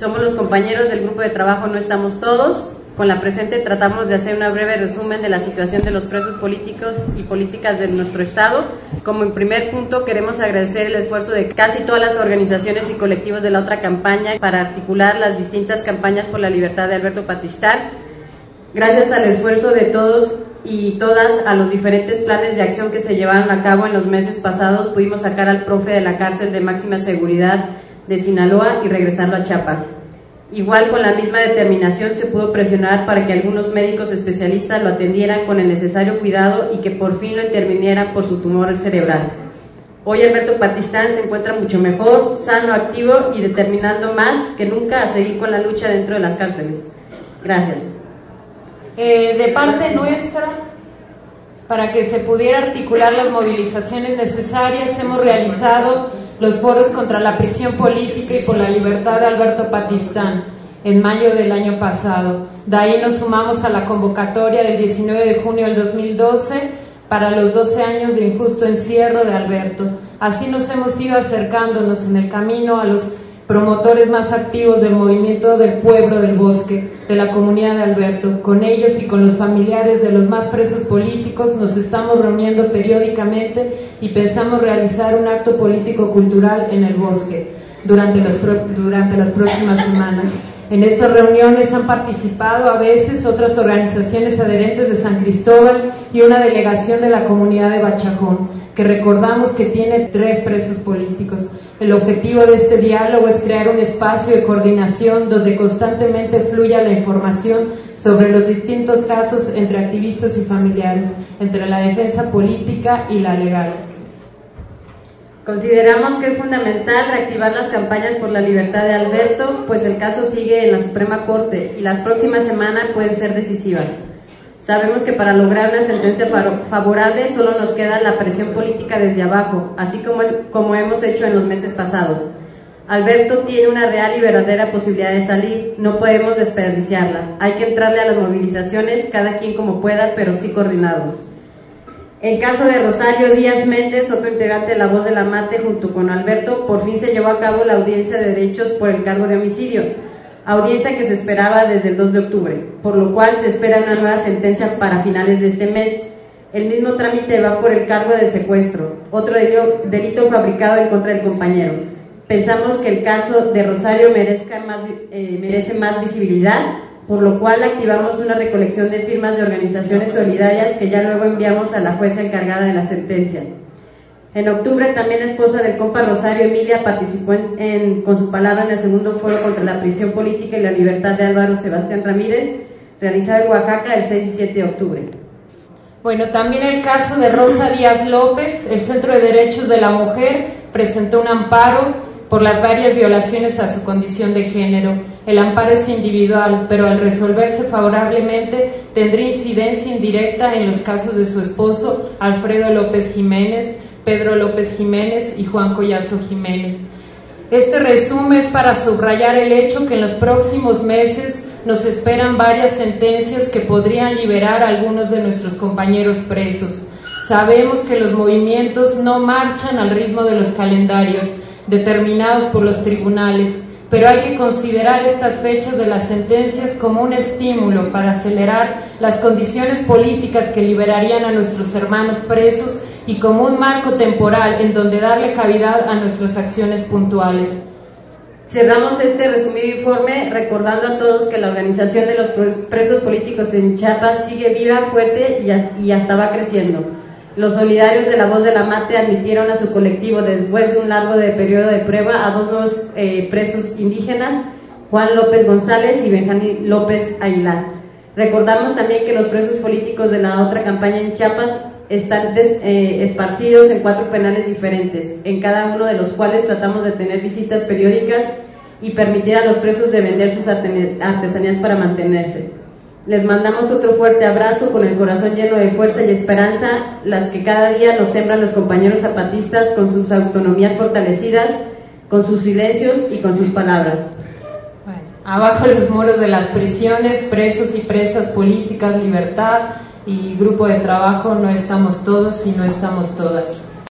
Somos los compañeros del grupo de trabajo No Estamos Todos. Con la presente tratamos de hacer una breve resumen de la situación de los presos políticos y políticas de nuestro Estado. Como en primer punto, queremos agradecer el esfuerzo de casi todas las organizaciones y colectivos de la otra campaña para articular las distintas campañas por la libertad de Alberto Patistán. Gracias al esfuerzo de todos y todas a los diferentes planes de acción que se llevaron a cabo en los meses pasados, pudimos sacar al profe de la cárcel de máxima seguridad de Sinaloa y regresarlo a Chiapas. Igual, con la misma determinación se pudo presionar para que algunos médicos especialistas lo atendieran con el necesario cuidado y que por fin lo intervinieran por su tumor cerebral. Hoy Alberto Patistán se encuentra mucho mejor, sano, activo y determinando más que nunca a seguir con la lucha dentro de las cárceles. Gracias. De parte nuestra, para que se pudiera articular las movilizaciones necesarias, hemos realizado los foros contra la prisión política y por la libertad de Alberto Patistán en mayo del año pasado. De ahí nos sumamos a la convocatoria del 19 de junio del 2012 para los 12 años de injusto encierro de Alberto. Así nos hemos ido acercándonos en el camino a los promotores más activos del movimiento del pueblo del bosque, de la comunidad de Alberto. Con ellos y con los familiares de los más presos políticos nos estamos reuniendo periódicamente y pensamos realizar un acto político-cultural en el bosque durante las próximas semanas. En estas reuniones han participado a veces otras organizaciones adherentes de San Cristóbal y una delegación de la comunidad de Bachajón, que recordamos que tiene 3 presos políticos. El objetivo de este diálogo es crear un espacio de coordinación donde constantemente fluya la información sobre los distintos casos entre activistas y familiares, entre la defensa política y la legal. Consideramos que es fundamental reactivar las campañas por la libertad de Alberto, pues el caso sigue en la Suprema Corte y las próximas semanas pueden ser decisivas. Sabemos que para lograr una sentencia favorable solo nos queda la presión política desde abajo, así como hemos hecho en los meses pasados. Alberto tiene una real y verdadera posibilidad de salir, no podemos desperdiciarla. Hay que entrarle a las movilizaciones, cada quien como pueda, pero sí coordinados. En caso de Rosario Díaz Méndez, otro integrante de La Voz de la Mate, junto con Alberto, por fin se llevó a cabo la audiencia de derechos por el cargo de homicidio. Audiencia que se esperaba desde el 2 de octubre, por lo cual se espera una nueva sentencia para finales de este mes. El mismo trámite va por el cargo de secuestro, otro delito fabricado en contra del compañero. Pensamos que el caso de Rosario merece más visibilidad, por lo cual activamos una recolección de firmas de organizaciones solidarias que ya luego enviamos a la jueza encargada de la sentencia. En octubre también la esposa del compa Rosario, Emilia, participó con su palabra en el segundo foro contra la prisión política y la libertad de Álvaro Sebastián Ramírez, realizado en Oaxaca el 6 y 7 de octubre. Bueno, también el caso de Rosa Díaz López, el Centro de Derechos de la Mujer presentó un amparo por las varias violaciones a su condición de género. El amparo es individual, pero al resolverse favorablemente tendría incidencia indirecta en los casos de su esposo, Alfredo López Jiménez, Pedro López Jiménez y Juan Collazo Jiménez. Este resumen es para subrayar el hecho que en los próximos meses nos esperan varias sentencias que podrían liberar a algunos de nuestros compañeros presos. Sabemos que los movimientos no marchan al ritmo de los calendarios determinados por los tribunales, pero hay que considerar estas fechas de las sentencias como un estímulo para acelerar las condiciones políticas que liberarían a nuestros hermanos presos y como un marco temporal en donde darle cavidad a nuestras acciones puntuales. Cerramos este resumido informe recordando a todos que la organización de los presos políticos en Chiapas sigue viva, fuerte y hasta va creciendo. Los solidarios de La Voz de la Mate admitieron a su colectivo después de un largo periodo de prueba a 2 nuevos presos indígenas, Juan López González y Benjamín López Aguilar. Recordamos también que los presos políticos de la otra campaña en Chiapas están esparcidos en 4 penales diferentes, en cada uno de los cuales tratamos de tener visitas periódicas y permitir a los presos de vender sus artesanías para mantenerse. Les mandamos otro fuerte abrazo con el corazón lleno de fuerza y esperanza, las que cada día nos sembran los compañeros zapatistas con sus autonomías fortalecidas, con sus silencios y con sus palabras. Bueno, abajo los muros de las prisiones, presos y presas políticas, libertad y grupo de trabajo, no estamos todos y no estamos todas.